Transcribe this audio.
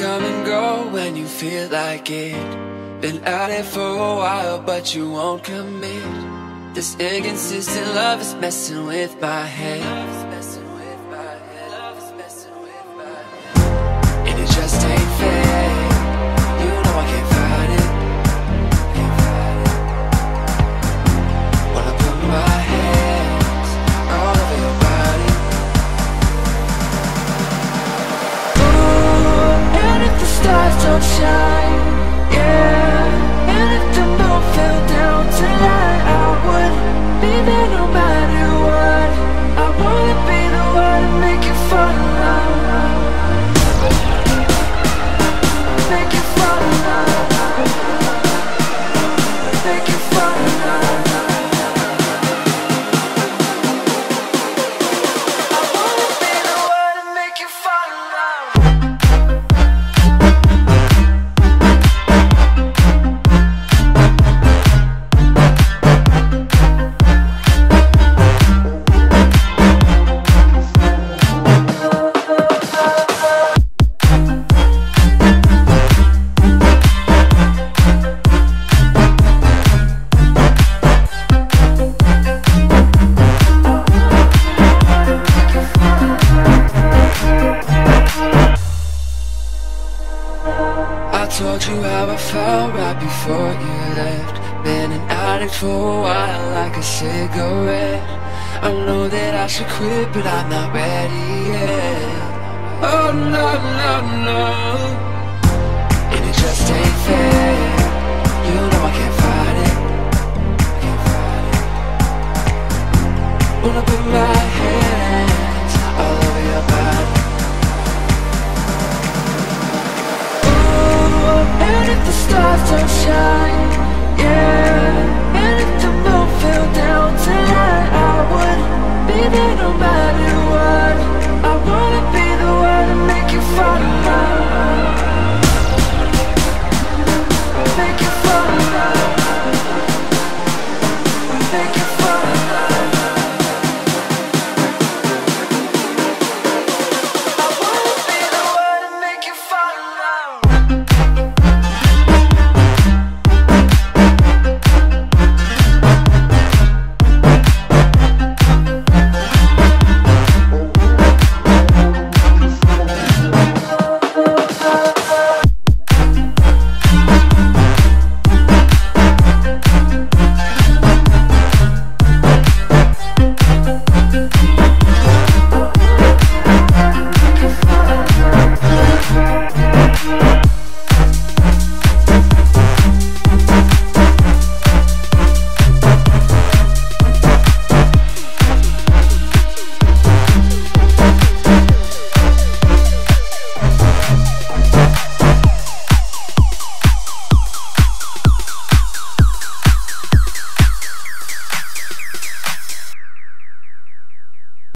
come and go when you feel like it. Been at it for a while, but you won't commit. This inconsistent love is messing with my head. And it just ain't fair. You know I can't fight it. Wanna put my hands all over your body. Ooh, and if the stars don't shine, yeah, and if the moon fell down tonight, I would be there no matter what. I wanna be the one to make you fall in love. Make you fall in love. Make you fall in love. I wanna be the one to make you fall in love. I told you how I felt right before you left. Been an addict for a while, like a cigarette. I know that I should quit, but I'm not ready yet. Oh no, no, no. And it just ain't fair. You know I can't fight it. Wanna put my hands all over your body. And if the stars don't shine, yeah,